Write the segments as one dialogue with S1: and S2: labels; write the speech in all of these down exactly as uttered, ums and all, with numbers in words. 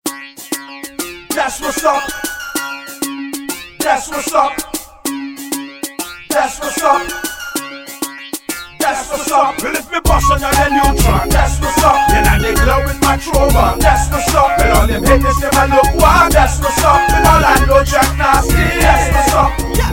S1: That's what's up. That's what's up. That's what's up. That's what's up. Well, if me bust on your neutron, that's what's up. Then I they glow with my trova. That's what's up. Well, all them haters never look wild. That's what's up. All I know Jack Nasty. That's what's up. Yeah.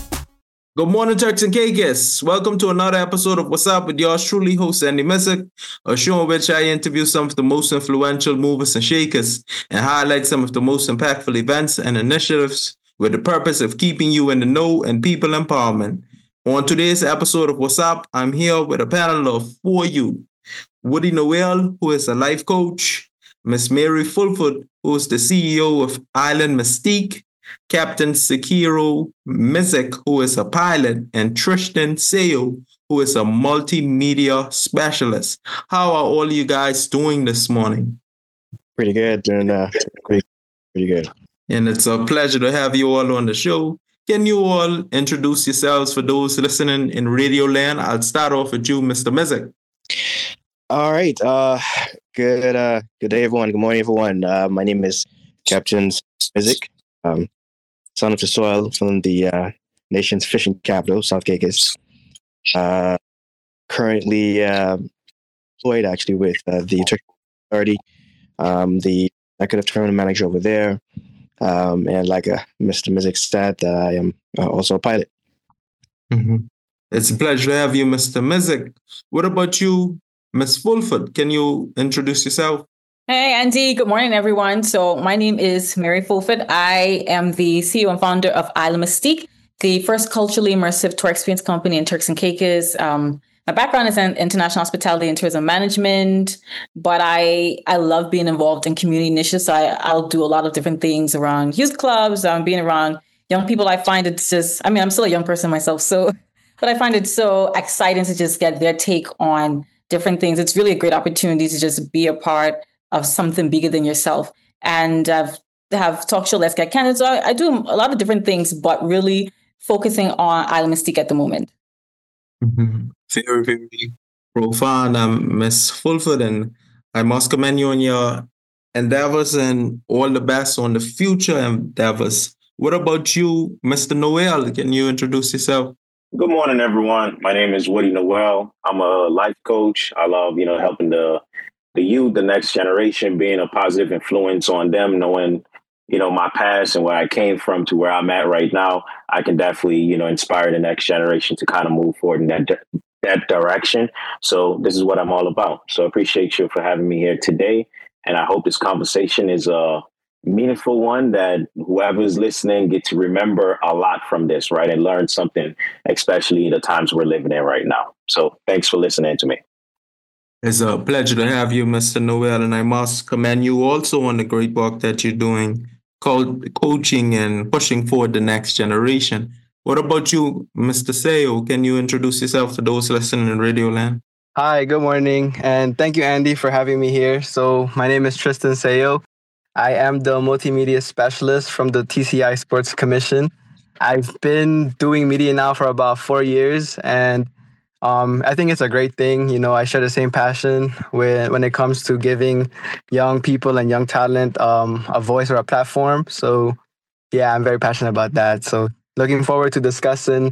S2: Good morning, Turks and Caicos. Welcome to another episode of What's Up with yours truly, host Andy Missick, a show in which I interview some of the most influential movers and shakers and highlight some of the most impactful events and initiatives with the purpose of keeping you in the know and people empowerment. On today's episode of What's Up, I'm here with a panel of four you. Woody Noel, who is a life coach, Miss Mary Fulford, who is the C E O of Island Mystique, Captain Sekiro Mizik, who is a pilot, and Tristan Sayo, who is a multimedia specialist. How are all you guys doing this morning?
S3: Pretty good, doing uh, pretty, pretty good.
S2: And it's a pleasure to have you all on the show. Can you all introduce yourselves for those listening in Radio Land? I'll start off with you, Mister Mizik.
S3: All right. Uh, good. Uh, good day, everyone. Good morning, everyone. Uh, my name is Captain Mizik. Um, son of the soil from the uh, nation's fishing capital, South Caicos. Uh, currently uh, employed actually with uh, the Turkish Authority, um, the executive terminal manager over there. Um, and like uh, Mister Mizik said, uh, I am uh, also a pilot.
S2: Mm-hmm. It's a pleasure to have you, Mister Mizik. What about you, Miss Fulford? Can you introduce yourself?
S4: Hey, Andy. Good morning, everyone. So my name is Mary Fulford. I am the C E O and founder of Island Mystique, the first culturally immersive tour experience company in Turks and Caicos. Um, my background is in international hospitality and tourism management, but I I love being involved in community initiatives. So I, I'll do a lot of different things around youth clubs, um, being around young people. I find it's just, I mean, I'm still a young person myself, so, but I find it so exciting to just get their take on different things. It's really a great opportunity to just be a part of something bigger than yourself. And I've have talk show Let's Get Candid. So I, I do a lot of different things, but really focusing on Island Mystique at the moment.
S2: Mm-hmm. Very, very profound, um, Miss Fulford, and I must commend you on your endeavors and all the best on the future endeavors. What about you, Mister Noel? Can you introduce yourself?
S5: Good morning, everyone. My name is Woody Noel. I'm a life coach. I love, you know, helping the the youth, the next generation, being a positive influence on them, knowing, you know, my past and where I came from to where I'm at right now. I can definitely, you know, inspire the next generation to kind of move forward in that di- that direction. So this is what I'm all about. So I appreciate you for having me here today. And I hope this conversation is a meaningful one that whoever's listening get to remember a lot from this, right? And learn something, especially the times we're living in right now. So thanks for listening to me.
S2: It's a pleasure to have you, Mister Noel, and I must commend you also on the great work that you're doing, called coaching and pushing forward the next generation. What about you, Mister Sayo? Can you introduce yourself to those listening in Radio Land?
S6: Hi, good morning, and thank you, Andy, for having me here. So my name is Tristan Sayo. I am the multimedia specialist from the T C I Sports Commission. I've been doing media now for about four years, and Um, I think it's a great thing. You know, I share the same passion when, when it comes to giving young people and young talent um, a voice or a platform. So, yeah, I'm very passionate about that. So looking forward to discussing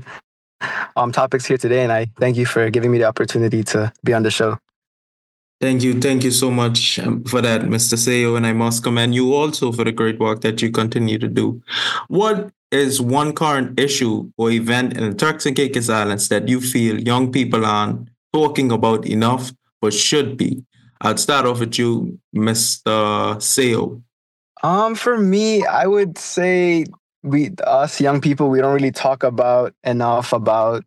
S6: um, topics here today. And I thank you for giving me the opportunity to be on the show.
S2: Thank you. Thank you so much um, for that, Mister Sayo. And I must commend you also for the great work that you continue to do. What is one current issue or event in the Turks and Caicos Islands that you feel young people aren't talking about enough but should be? I'll start off with you, Mister Sayo.
S6: Um, for me, I would say we, us young people, we don't really talk about enough about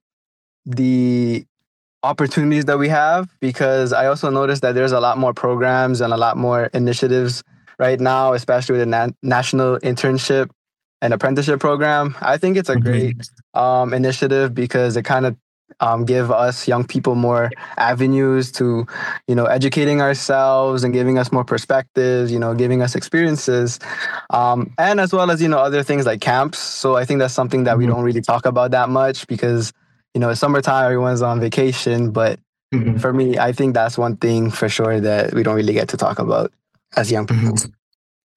S6: the opportunities that we have, because I also noticed that there's a lot more programs and a lot more initiatives right now, especially with the na- national internship and apprenticeship program. I think it's a great um, initiative because it kind of um, give us young people more avenues to, you know, educating ourselves and giving us more perspectives, you know, giving us experiences, um, and as well as, you know, other things like camps. So I think that's something that we don't really talk about that much because, you know, it's summertime, everyone's on vacation. But mm-hmm. for me, I think that's one thing for sure that we don't really get to talk about as young people.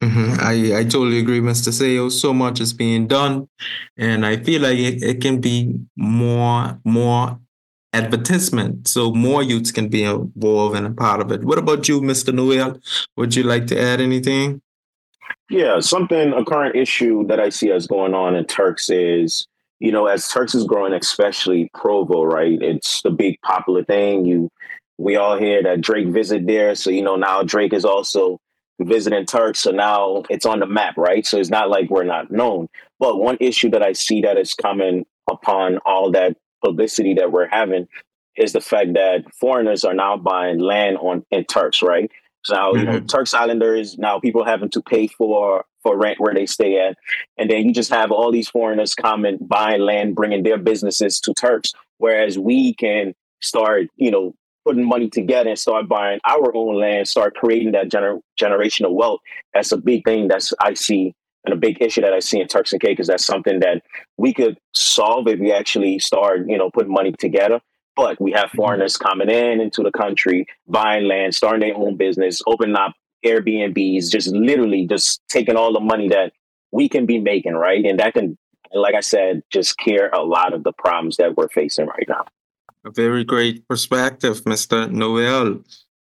S2: Mm-hmm. I, I totally agree, Mister Seo. So much is being done, and I feel like it, it can be more more advertisement, so more youths can be involved and a part of it. What about you, Mister Noel? Would you like to add anything?
S5: Yeah, something, a current issue that I see as going on in Turks is, you know, as Turks is growing, especially Provo, right? It's the big popular thing. You, we all hear that Drake visit there. So, you know, now Drake is also visiting Turks. So now it's on the map, right? So it's not like we're not known. But one issue that I see that is coming upon all that publicity that we're having is the fact that foreigners are now buying land on in Turks, right? So now, you know,
S2: Mhm.
S5: Turks Islanders, now people having to pay for for rent where they stay at. And then you just have all these foreigners coming, buying land, bringing their businesses to Turks. Whereas we can start, you know, putting money together and start buying our own land, start creating that gener- generational wealth. That's a big thing that's I see, and a big issue that I see in Turks and Caicos. That's something that we could solve if we actually start, you know, putting money together. But we have foreigners coming in into the country, buying land, starting their own business, opening up Airbnbs, just literally just taking all the money that we can be making, right? And that can, like I said, just cure a lot of the problems that we're facing right now.
S2: A very great perspective, Mister Noel.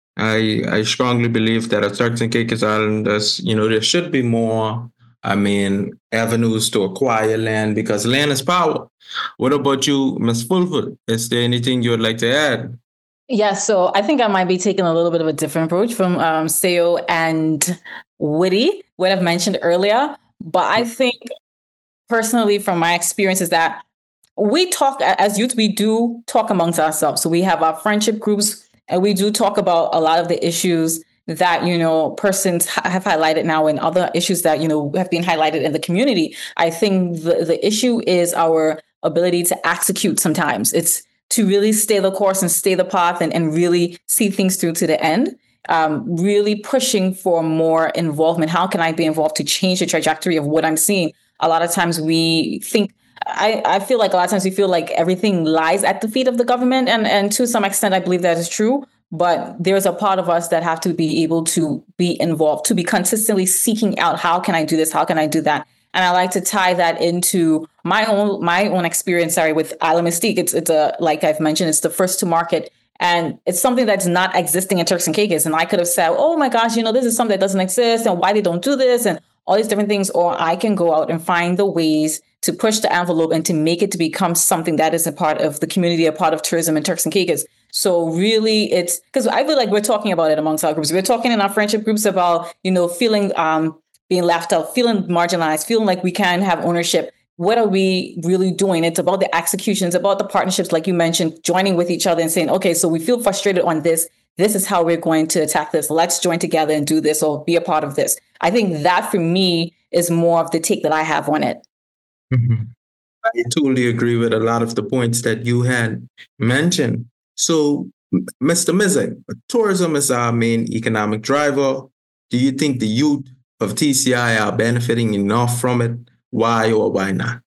S2: I I strongly believe that at Turks and Caicos Islanders, you know, there should be more, I mean, avenues to acquire land because land is power. What about you, Miss Fulford? Is there anything you would like to add?
S4: Yeah, so I think I might be taking a little bit of a different approach from um, Seo and Woody, what I've mentioned earlier. But I think personally, from my experience, is that we talk as youth, we do talk amongst ourselves. So we have our friendship groups and we do talk about a lot of the issues that, you know, persons have highlighted now and other issues that, you know, have been highlighted in the community. I think the, the issue is our ability to execute sometimes. It's to really stay the course and stay the path and, and really see things through to the end. Um, really pushing for more involvement. How can I be involved to change the trajectory of what I'm seeing? A lot of times we think, I, I feel like a lot of times we feel like everything lies at the feet of the government. And, and to some extent, I believe that is true. But there's a part of us that have to be able to be involved, to be consistently seeking out, how can I do this? How can I do that? And I like to tie that into my own my own experience, sorry, with Isla Mystique. It's, it's a, like I've mentioned, it's the first to market. And it's something that's not existing in Turks and Caicos. And I could have said, oh my gosh, you know, this is something that doesn't exist and why they don't do this and all these different things. Or I can go out and find the ways to push the envelope and to make it to become something that is a part of the community, a part of tourism in Turks and Caicos. So really it's because I feel like we're talking about it amongst our groups. We're talking in our friendship groups about, you know, feeling um, being left out, feeling marginalized, feeling like we can't have ownership. What are we really doing? It's about the execution. It's about the partnerships, like you mentioned, joining with each other and saying, okay, so we feel frustrated on this. This is how we're going to attack this. Let's join together and do this or be a part of this. I think that for me is more of the take that I have on it.
S2: Mm-hmm. I totally agree with a lot of the points that you had mentioned. So, Mister Mizik, tourism is our main economic driver. Do you think the youth of T C I are benefiting enough from it? Why or why not?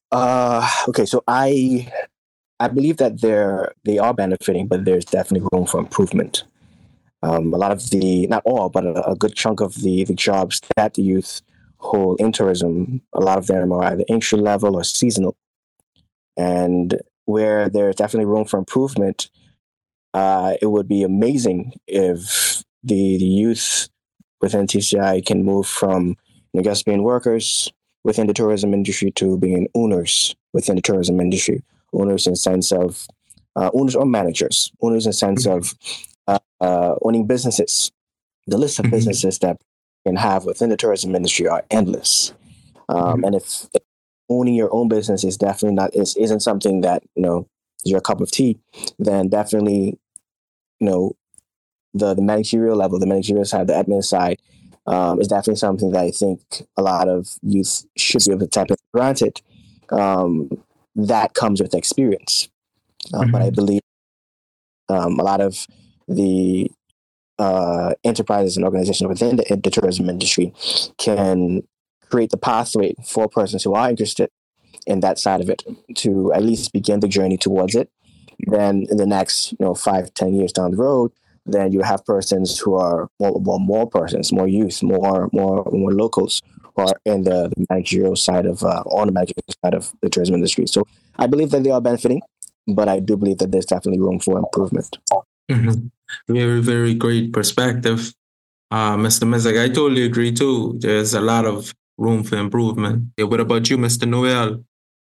S3: Uh, okay, so I I believe that they're they are benefiting, but there's definitely room for improvement. Um, a lot of the, not all, but a, a good chunk of the the jobs that the youth hold in tourism, a lot of them are either entry level or seasonal, and where there's definitely room for improvement. Uh, it would be amazing if the the youth within T C I can move from, I guess, being workers within the tourism industry to being owners within the tourism industry. Owners in the sense of uh, owners or managers. Owners in the sense of uh, uh, owning businesses. The list of
S2: Mhm.
S3: businesses that you can have within the tourism industry are endless. Um,
S2: Mhm.
S3: And if, if owning your own business is definitely not is isn't something that you know is your cup of tea, then definitely you know the the managerial level, the managerial side, the admin side, um, is definitely something that I think a lot of youth should be able to tap in for granted. Um, that comes with experience, uh, but I
S2: Mhm.
S3: believe um, a lot of the uh, enterprises and organizations within the, the tourism industry can create the pathway for persons who are interested in that side of it to at least begin the journey towards it. Then in the next, you know, five, ten years down the road, then you have persons who are more, more, more persons, more youth, more, more, more locals who are in the, the managerial side of, uh, on the managerial side of the tourism industry. So I believe that they are benefiting, but I do believe that there's definitely room for improvement.
S2: Mm-hmm. Very, very great perspective. Uh, Mister Mezek, I totally agree too. There's a lot of room for improvement. Yeah, what about you, Mister Noel?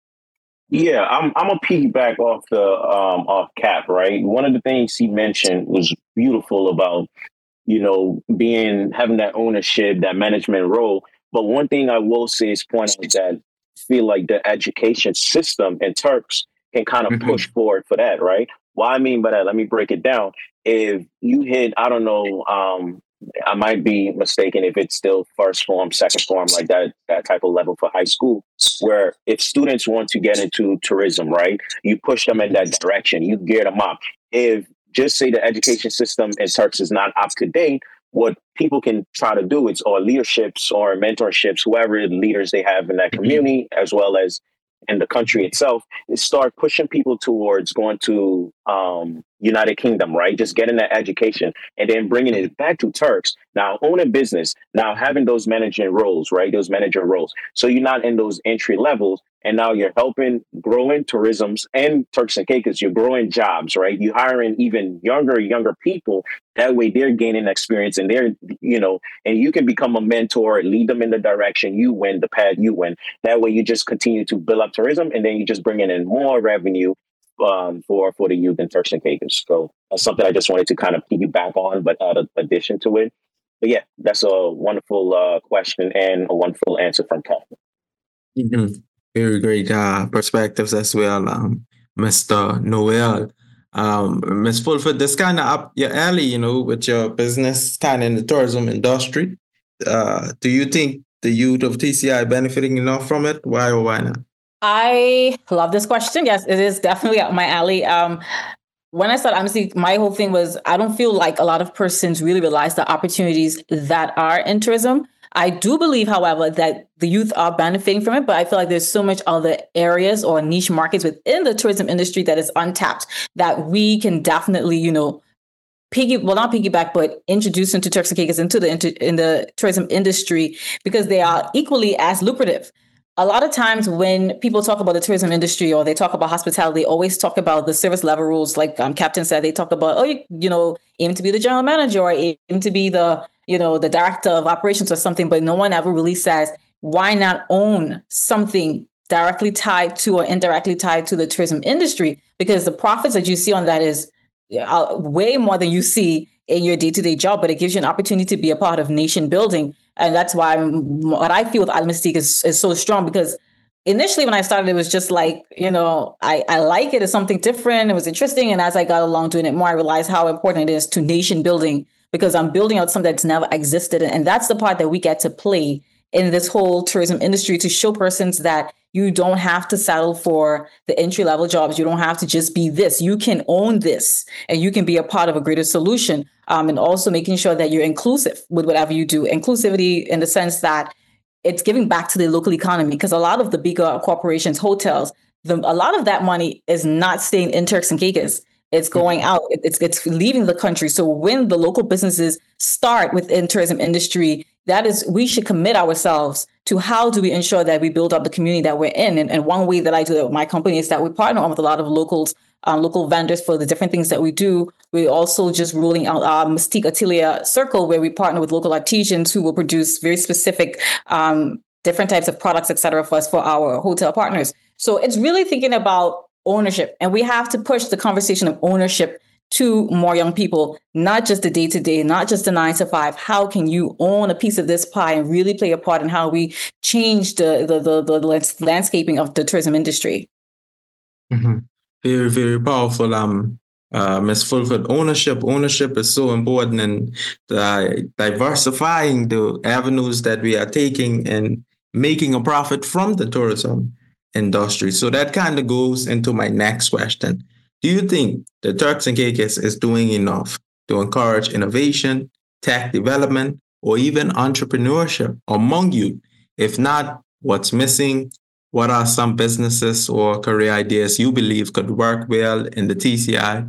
S5: Yeah, I'm I'm a piggyback off the um off Cap, right? One of the things he mentioned was beautiful about, you know, being having that ownership, that management role. But one thing I will say is point out that I feel like the education system in Turks can kind of
S2: Mm-hmm.
S5: push forward for that, right? What I mean by that, let me break it down. If you hit, I don't know, um, I might be mistaken if it's still first form, second form, like that, that type of level for high school, where if students want to get into tourism, right, you push them in that direction, you gear them up. If just say the education system in Turks is not up to date, what people can try to do is, or leaderships or mentorships, whoever leaders they have in that community, as well as in the country itself, is start pushing people towards going to um, United Kingdom, right? Just getting that education and then bringing it back to Turks. Now, owning business, now having those managing roles, right? Those manager roles. So you're not in those entry levels. And now you're helping growing tourisms and Turks and Caicos. You're growing jobs, right? You're hiring even younger, younger people. That way they're gaining experience and they're, you know, and you can become a mentor, lead them in the direction you win, the path you win. That way you just continue to build up tourism and then you just bringing in more revenue um, for, for the youth in Turks and Caicos. So that's something I just wanted to kind of piggyback on, but add an addition to it. But yeah, that's a wonderful uh, question and a wonderful answer from Catherine.
S2: Mm-hmm. Very great uh, perspectives as well, um, Mister Noel. Um, Miz Fulford, this kind of up your alley, you know, with your business kind of in the tourism industry. Uh, do you think the youth of T C I benefiting enough from it? Why or why not?
S4: I love this question. Yes, it is definitely up my alley. Um, when I started, honestly, my whole thing was I don't feel like a lot of persons really realize the opportunities that are in tourism. I do believe, however, that the youth are benefiting from it, but I feel like there's so much other areas or niche markets within the tourism industry that is untapped that we can definitely, you know, piggy, well, not piggyback, but introduce into Turks and Caicos into the in the tourism industry because they are equally as lucrative. A lot of times when people talk about the tourism industry or they talk about hospitality, they always talk about the service level rules. Like um, Captain said, they talk about, oh, you, you know, aim to be the general manager or aim to be the, you know, the director of operations or something. But no one ever really says, why not own something directly tied to or indirectly tied to the tourism industry? Because the profits that you see on that is uh, way more than you see in your day-to-day job, but it gives you an opportunity to be a part of nation building. And that's why I'm, what I feel with Isle Mystique is, is so strong, because initially when I started, it was just like, you know, I, I like it as something different. It was interesting. And as I got along doing it more, I realized how important it is to nation building, because I'm building out something that's never existed. And that's the part that we get to play in this whole tourism industry, to show persons that you don't have to settle for the entry level jobs. You don't have to just be this. You can own this and you can be a part of a greater solution. Um, and also making sure that you're inclusive with whatever you do. Inclusivity in the sense that it's giving back to the local economy, because a lot of the bigger corporations, hotels, the, a lot of that money is not staying in Turks and Caicos. It's going out. It's it's leaving the country. So when the local businesses start within tourism industry, that is, we should commit ourselves to how do we ensure that we build up the community that we're in. And, and one way that I do that with my company is that we partner with a lot of locals, um, local vendors for the different things that we do. We're also just rolling out our Mystique Atelier Circle, where we partner with local artisans who will produce very specific um, different types of products, et cetera, for us, for our hotel partners. So it's really thinking about ownership. And we have to push the conversation of ownership to more young people, not just the day-to-day, not just the nine to five. How can you own a piece of this pie and really play a part in how we change the the the, the landscaping of the tourism industry?
S2: Mm-hmm. Very, very powerful. Um, uh, Miz Fulford, ownership. Ownership is so important in the, diversifying the avenues that we are taking and making a profit from the tourism industry. So that kind of goes into my next question. Do you think the Turks and Caicos is doing enough to encourage innovation, tech development, or even entrepreneurship among you? If not, what's missing? What are some businesses or career ideas you believe could work well in the T C I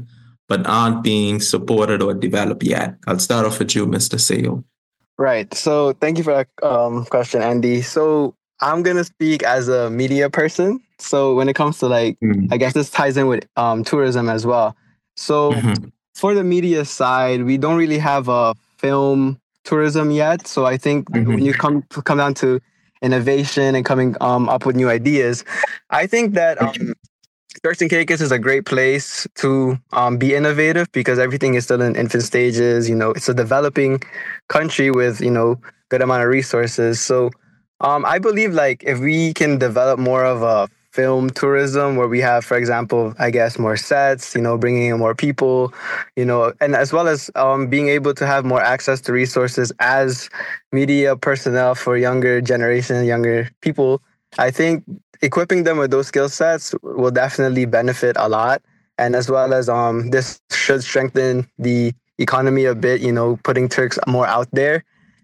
S2: but aren't being supported or developed yet? I'll start off with you, Mister Seo.
S6: Right. So thank you for that um, question, Andy. So I'm going to speak as a media person. So when it comes to like, mm-hmm. I guess this ties in with um, tourism as well. So mm-hmm. for the media side, we don't really have a film tourism yet. So I think mm-hmm. when you come come down to innovation and coming um, up with new ideas, I think that um, Turks and Caicos is a great place to um, be innovative because everything is still in infant stages. You know, it's a developing country with, you know, good amount of resources. So um, I believe like if we can develop more of a film tourism where we have, for example, I guess more sets, you know, bringing in more people, you know, and as well as um, being able to have more access to resources as media personnel for younger generation, younger people, I think equipping them with those skill sets will definitely benefit a lot. And as well as um, this should strengthen the economy a bit, you know, putting Turks more out there.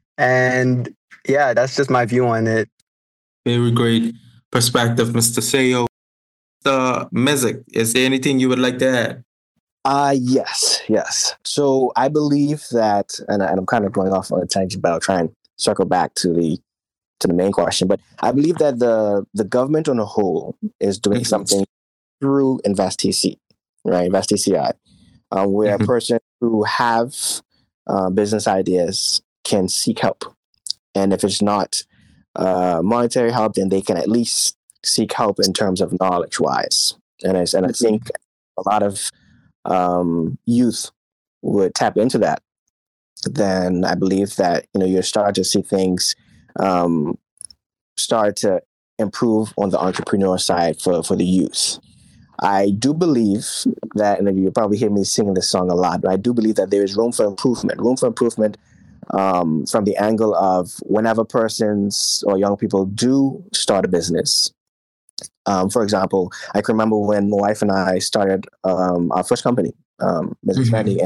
S6: And yeah, that's just my view on it.
S2: Very great perspective, Mister Seo. Mister Mizik, is there anything you would like to add?
S3: Uh, yes, yes. So I believe that, and, and I'm kind of going off on a tangent, but I'll try and circle back to the to the main question. But I believe that the the government on a whole is doing mm-hmm. something through InvestTC, right? InvestTCI, uh, where mm-hmm. a person who have uh, business ideas can seek help. And if it's not uh, monetary help, then they can at least seek help in terms of knowledge-wise. And I, and I think a lot of um, youth would tap into that. Then I believe that, you know, you'll start to see things um, start to improve on the entrepreneur side for, for the youth. I do believe that, and you'll probably hear me singing this song a lot, but I do believe that there is room for improvement, room for improvement um, from the angle of whenever persons or young people do start a business. Um, for example, I can remember when my wife and I started um, our first company, um, Business mm-hmm. Ready, and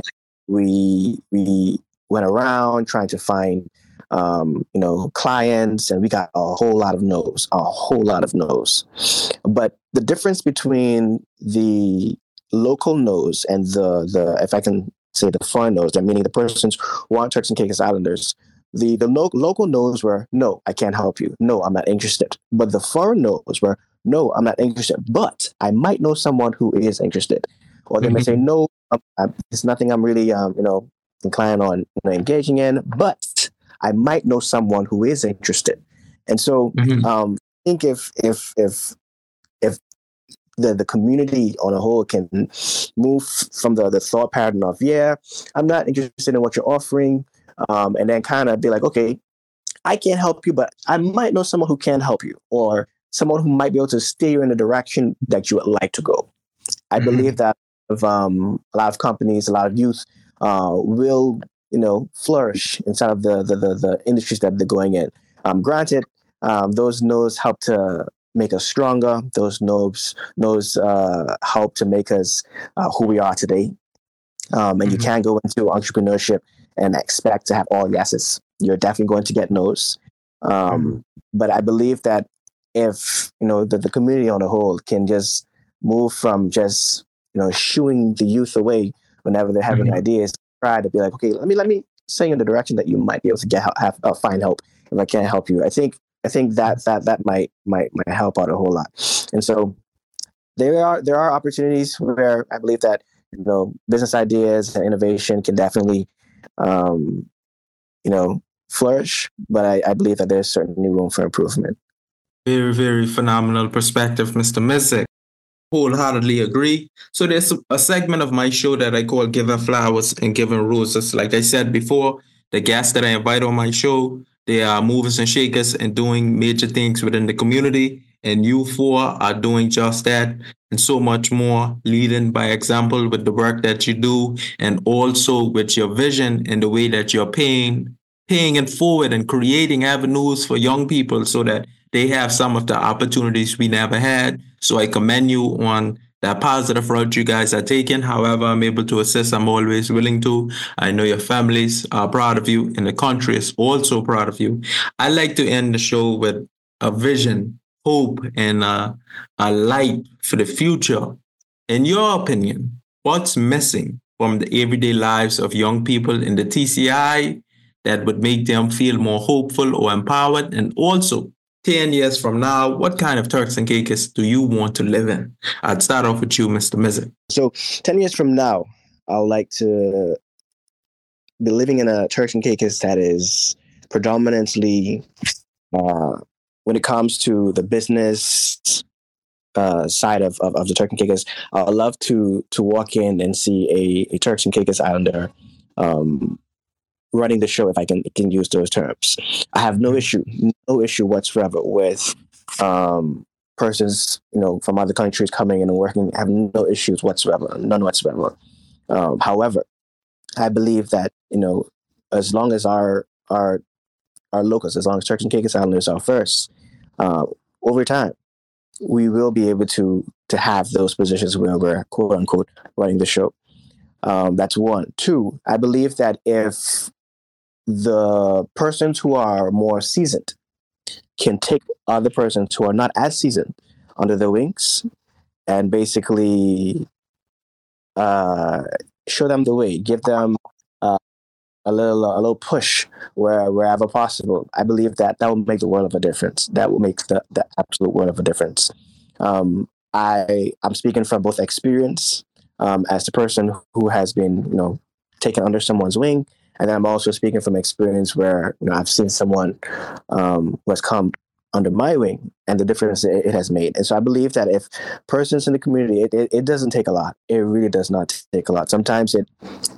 S3: we we went around trying to find um, you know clients, and we got a whole lot of no's, a whole lot of no's. But the difference between the local no's and the the if I can say the foreign no's, that meaning the persons who aren't Turks and Caicos Islanders. The the lo- local no's were, no, I can't help you. No, I'm not interested. But the foreign no's were, no, I'm not interested. But I might know someone who is interested. Or they mm-hmm. may say, no, I'm, I'm, it's nothing I'm really, um, you know, inclined on you know, engaging in. But I might know someone who is interested. And so mm-hmm. um, I think if if if if the, the community on a whole can move from the, the thought pattern of, yeah, I'm not interested in what you're offering. Um, and then kind of be like, okay, I can't help you, but I might know someone who can help you, or someone who might be able to steer you in the direction that you would like to go. I mm-hmm. believe that of, um, a lot of companies, a lot of youth uh, will, you know, flourish inside of the the, the, the industries that they're going in. Um, granted, um, those no's help to make us stronger. Those no's, no's uh, help to make us uh, who we are today. Um, and mm-hmm. you can't go into entrepreneurship and expect to have all yeses. You're definitely going to get no's. Um, mm-hmm. But I believe that if, you know, the, the community on the whole can just move from just, you know, shooing the youth away whenever they're having mm-hmm. ideas, try to be like, okay, let me, let me say in the direction that you might be able to get have uh, find help if I can't help you. I think, I think that, that, that might, might, might help out a whole lot. And so there are, there are opportunities where I believe that, you know, business ideas and innovation can definitely, um, you know, flourish. But I, I believe that there's certainly room for improvement.
S2: Very, very phenomenal perspective, Mister Mizik. Wholeheartedly agree. So there's a segment of my show that I call Giving Flowers and Giving Roses. Like I said before, the guests that I invite on my show, they are movers and shakers and doing major things within the community. And you four are doing just that and so much more, leading by example with the work that you do, and also with your vision and the way that you're paying, paying it forward and creating avenues for young people so that they have some of the opportunities we never had. So I commend you on that positive route you guys are taking. However, I'm able to assist. I'm always willing to. I know your families are proud of you, and the country is also proud of you. I like to end the show with a vision, hope, and uh, a light for the future. In your opinion, what's missing from the everyday lives of young people in the T C I that would make them feel more hopeful or empowered? And also, ten years from now, what kind of Turks and Caicos do you want to live in? I'd start off with you, Mister Mizik.
S3: So ten years from now, I'd like to be living in a Turks and Caicos that is predominantly, uh, when it comes to the business uh, side of, of, of the Turks and Caicos, I'd love to to walk in and see a, a Turks and Caicos Islander um, running the show, if I can can use those terms. I have no issue, no issue whatsoever with um, persons, you know, from other countries coming in and working. I have no issues whatsoever, none whatsoever. Um, however, I believe that, you know, as long as our our our locals, as long as Turks and Caicos Islanders are first, uh, over time, we will be able to to have those positions where we're quote unquote running the show. Um, that's one. Two, I believe that if the persons who are more seasoned can take other persons who are not as seasoned under their wings and basically uh, show them the way, give them uh, a little a little push where wherever possible. I believe that that will make the world of a difference. That will make the, the absolute world of a difference. Um, I I'm speaking from both experience um, as the person who has been, you know, taken under someone's wing. And then I'm also speaking from experience where, you know, I've seen someone um, who has come under my wing and the difference it, it has made. And so I believe that if persons in the community, it, it, it doesn't take a lot. It really does not take a lot. Sometimes it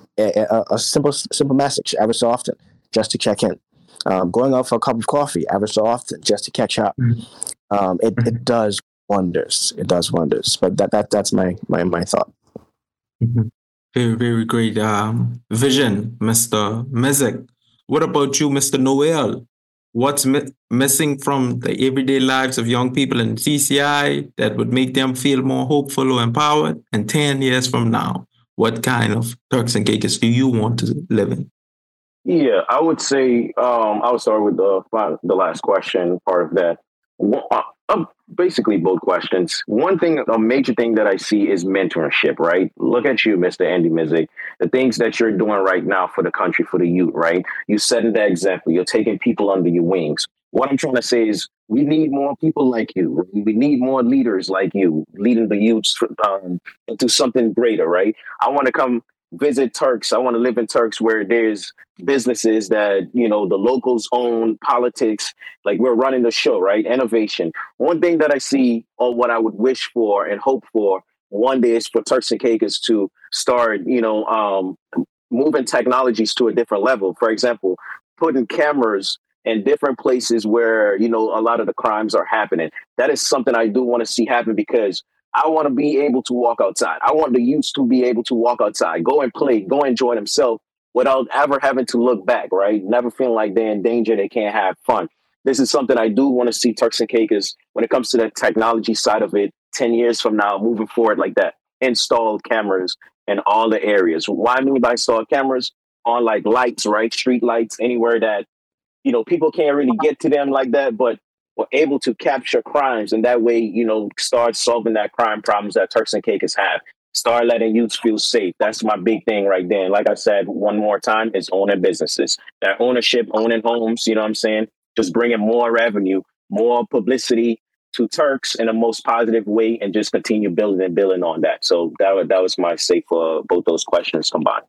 S3: a, a simple simple message every so often just to check in. Um, going out for a cup of coffee every so often just to catch up. Um, it, it does wonders. It does wonders. But that, that that's my my my thought.
S2: Mm-hmm. Very, very great um, vision, Mister Mizik. What about you, Mister Noel? What's mi- missing from the everyday lives of young people in T C I that would make them feel more hopeful or empowered? And ten years from now, what kind of Turks and Caicos do you want to live in?
S5: Yeah, I would say um, I would start with the the last question part of that. Uh, uh, basically, both questions. One thing, a major thing that I see is mentorship, right? Look at you, Mister Andy Mizik, the things that you're doing right now for the country, for the youth, right? You're setting that example. You're taking people under your wings. What I'm trying to say is we need more people like you. We need more leaders like you, leading the youth um, into something greater, right? I want to come visit Turks. I want to live in Turks where there's businesses that, you know, the locals own, politics, like we're running the show, right? Innovation. One thing that I see, or what I would wish for and hope for one day, is for Turks and Caicos to start, you know, um, moving technologies to a different level. For example, putting cameras in different places where, you know, a lot of the crimes are happening. That is something I do want to see happen, because I want to be able to walk outside. I want the youth to be able to walk outside, go and play, go enjoy themselves without ever having to look back, right? Never feeling like they're in danger, they can't have fun. This is something I do want to see Turks and Caicos when it comes to the technology side of it, ten years from now, moving forward like that. Installed cameras in all the areas. Why I mean by installed cameras? On like lights, right? Street lights, anywhere that, you know, people can't really get to them like that, but we're able to capture crimes, and that way, you know, start solving that crime problems that Turks and Caicos have. Start letting youths feel safe. That's my big thing right there. And like I said, one more time, is owning businesses. That ownership, owning homes, you know what I'm saying? Just bringing more revenue, more publicity to Turks in the most positive way, and just continue building and building on that. So that, that was my say for both those questions combined.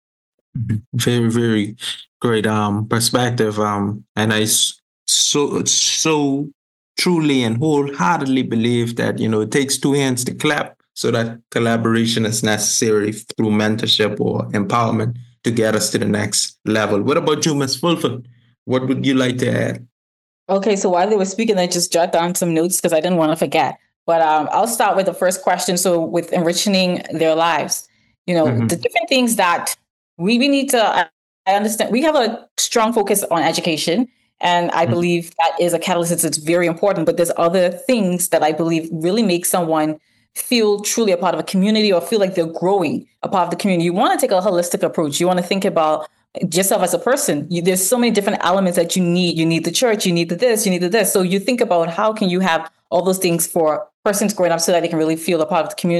S2: Very, very great um, perspective. Um, and I so so truly and wholeheartedly believe that, you know, it takes two hands to clap, so that collaboration is necessary through mentorship or empowerment to get us to the next level. What about you, Miz Fulford? What would you like to add?
S4: Okay, so while they were speaking, I just jot down some notes because I didn't want to forget. But um, I'll start with the first question. So with enriching their lives, you know, mm-hmm. the different things that we, we need to, I understand, we have a strong focus on education. And I mm-hmm. believe that is a catalyst. It's very important. But there's other things that I believe really make someone feel truly a part of a community, or feel like they're growing a part of the community. You want to take a holistic approach. You want to think about yourself as a person. You, there's so many different elements that you need. You need the church, you need the this, you need the this. So you think about how can you have all those things for persons growing up so that they can really feel a part of the community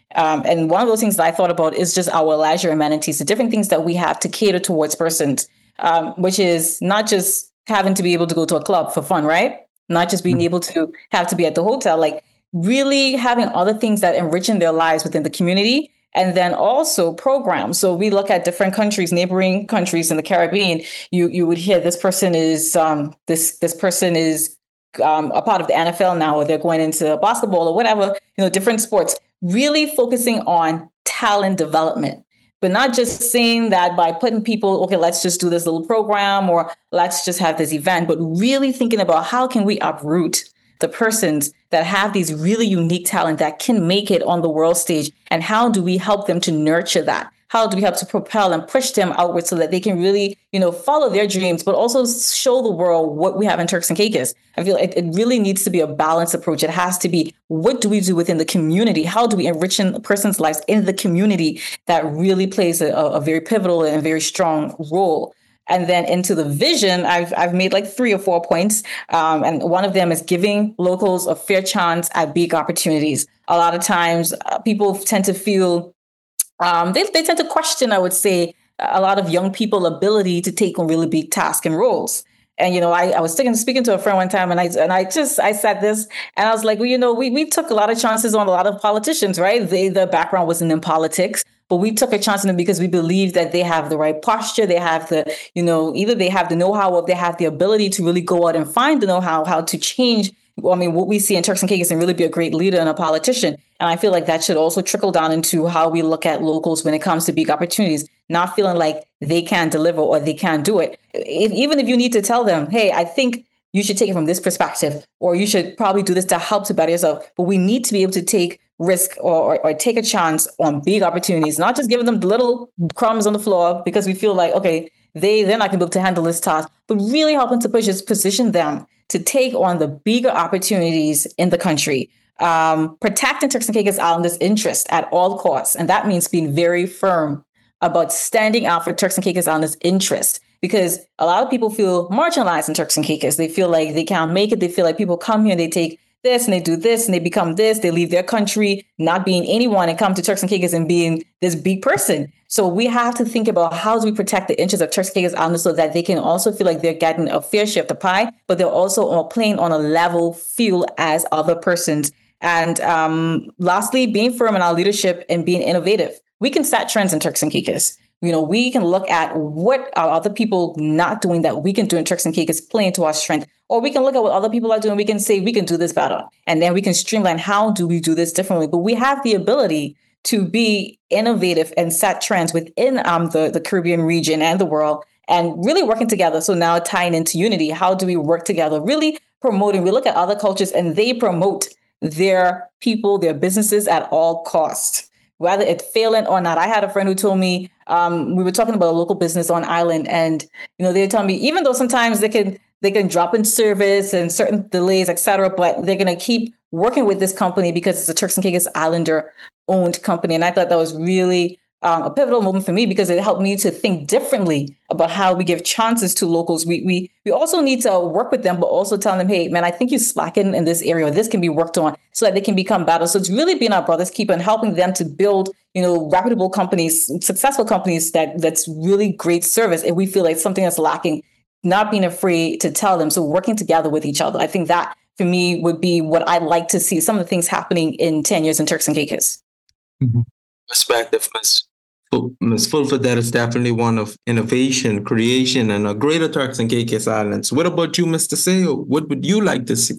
S4: Um, and one of those things that I thought about is just our leisure amenities, the different things that we have to cater towards persons, um, which is not just having to be able to go to a club for fun, right? Not just being able to have to be at the hotel, like really having other things that enrichen their lives within the community. And then also programs. So we look at different countries, neighboring countries in the Caribbean. You you would hear this person is um, this this person is um, a part of the N F L now, or they're going into basketball or whatever. You know, different sports. Really focusing on talent development, but not just saying that by putting people, okay, let's just do this little program or let's just have this event, but really thinking about how can we uproot the persons that have these really unique talent that can make it on the world stage, and how do we help them to nurture that? How do we help to propel and push them outward so that they can really, you know, follow their dreams, but also show the world what we have in Turks and Caicos? I feel like it really needs to be a balanced approach. It has to be, what do we do within the community? How do we enrich a person's lives in the community? That really plays a, a very pivotal and very strong role. And then into the vision, I've I've made like three or four points. Um, and one of them is giving locals a fair chance at big opportunities. A lot of times uh, people tend to feel, um, they, they tend to question, I would say, a lot of young people's ability to take on really big tasks and roles. And, you know, I, I was speaking, speaking to a friend one time, and I and I just, I said this, and I was like, well, you know, we, we took a lot of chances on a lot of politicians, right? They, their background wasn't in politics. But we took a chance on them because we believe that they have the right posture. They have the, you know, either they have the know-how or they have the ability to really go out and find the know-how, how to change, I mean, what we see in Turks and Caicos, and really be a great leader and a politician. And I feel like that should also trickle down into how we look at locals when it comes to big opportunities, not feeling like they can't deliver or they can't do it. If, even if you need to tell them, hey, I think you should take it from this perspective, or you should probably do this to help to better yourself. But we need to be able to take risk or, or, or take a chance on big opportunities, not just giving them the little crumbs on the floor because we feel like, okay, they, they're not going to be able to handle this task, but really helping to push us, position them to take on the bigger opportunities in the country. Um, protecting Turks and Caicos Islanders' interest at all costs. And that means being very firm about standing out for Turks and Caicos Islanders' interest. Because a lot of people feel marginalized in Turks and Caicos. They feel like they can't make it. They feel like people come here and they take this and they do this and they become this. They leave their country not being anyone and come to Turks and Caicos and being this big person. So we have to think about how do we protect the interests of Turks and Caicos Islanders so that they can also feel like they're getting a fair share of the pie, but they're also playing on a level field as other persons. And um, lastly, being firm in our leadership and being innovative. We can set trends in Turks and Caicos. You know, we can look at what are other people not doing that we can do in Turks and Caicos, playing to our strength. Or we can look at what other people are doing. We can say we can do this better. And then we can streamline how do we do this differently. But we have the ability to be innovative and set trends within um, the, the Caribbean region and the world, and really working together. So now tying into unity, how do we work together? Really promoting. We look at other cultures and they promote their people, their businesses at all costs, whether it's failing or not. I had a friend who told me, um, we were talking about a local business on island, and you know, they were telling me, even though sometimes they can they can drop in service and certain delays, et cetera, but they're going to keep working with this company because it's a Turks and Caicos Islander owned company. And I thought that was really um, a pivotal moment for me because it helped me to think differently about how we give chances to locals. We we we also need to work with them, but also tell them, hey, man, I think you're slacking in this area. Or this can be worked on so that they can become better. So it's really being our brother's keeper and helping them to build, you know, reputable companies, successful companies that that's really great service. If we feel like something that's lacking, not being afraid to tell them. So working together with each other. I think that for me would be what I'd like to see, some of the things happening in ten years in Turks and Caicos.
S2: Mm-hmm. Perspective, Miz Miz Fulford, that is definitely one of innovation, creation, and a greater Turks and Caicos Islands. What about you, Mister Seo? What would you like to see?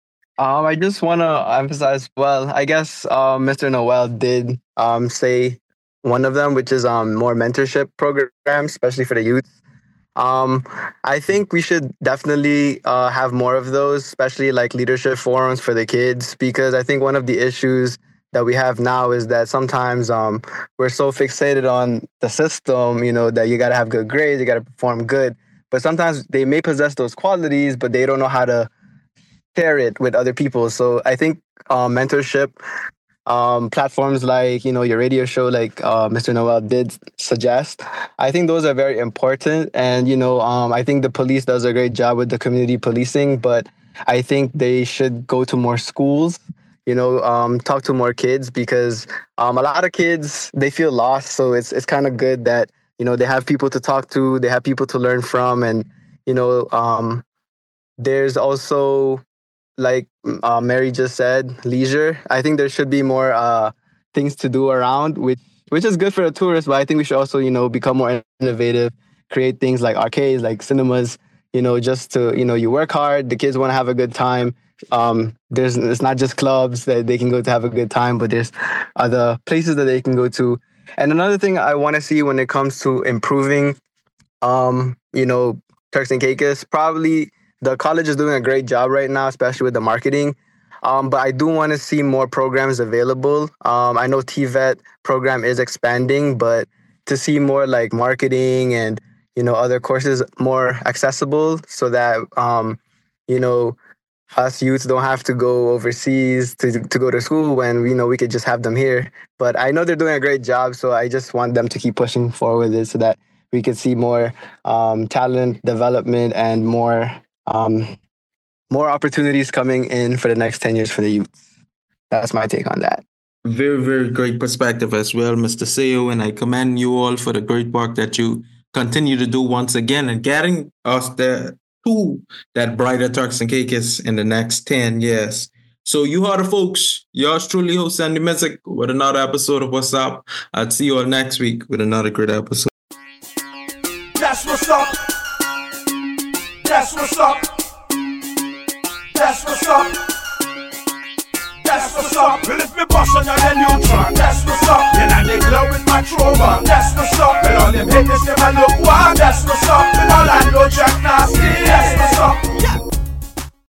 S6: Um, I just want to emphasize, well, I guess uh, Mister Noel did um, say one of them, which is um, more mentorship programs, especially for the youth. Um, I think we should definitely uh, have more of those, especially like leadership forums for the kids, because I think one of the issues that we have now is that sometimes um, we're so fixated on the system, you know, that you got to have good grades, you got to perform good. But sometimes they may possess those qualities, but they don't know how to share it with other people. So I think uh, mentorship um, platforms like, you know, your radio show, like uh, Mister Noel did suggest, I think those are very important. And, you know, um, I think the police does a great job with the community policing, but I think they should go to more schools you know, um, talk to more kids because um, a lot of kids, they feel lost. So it's it's kind of good that, you know, they have people to talk to, they have people to learn from. And, you know, um, there's also, like uh, Mary just said, leisure. I think there should be more uh, things to do around, which which is good for the tourists. But I think we should also, you know, become more innovative, create things like arcades, like cinemas, you know, just to, you know, you work hard, the kids want to have a good time. Um, there's it's not just clubs that they can go to have a good time, but there's other places that they can go to. And another thing I want to see when it comes to improving, um, you know, Turks and Caicos, probably the college is doing a great job right now, especially with the marketing. Um, but I do want to see more programs available. Um, I know T V E T program is expanding, but to see more like marketing and, you know, other courses more accessible so that, um, you know, us youths don't have to go overseas to to go to school when, you know, we could just have them here. But I know they're doing a great job, so I just want them to keep pushing forward with it so that we could see more um, talent development and more um, more opportunities coming in for the next ten years for the youth. That's my take on that.
S2: Very, very great perspective as well, Mister Seo, and I commend you all for the great work that you continue to do once again and getting us there to that brighter Turks and Caicos in the next ten years. So you heard the folks. Yours truly, host Andy Messick, with another episode of What's Up. I'll see you all next week with another great episode.
S1: That's what's up. That's what's up. That's what's up. That's what's up. Well, if me bust on your neutron, that's what's up. Then I they glow with my throwback. That's what's up. Well, all them haters never look wild. That's what's up. Well, all I know Jack Nasty. That's what's up. Yeah.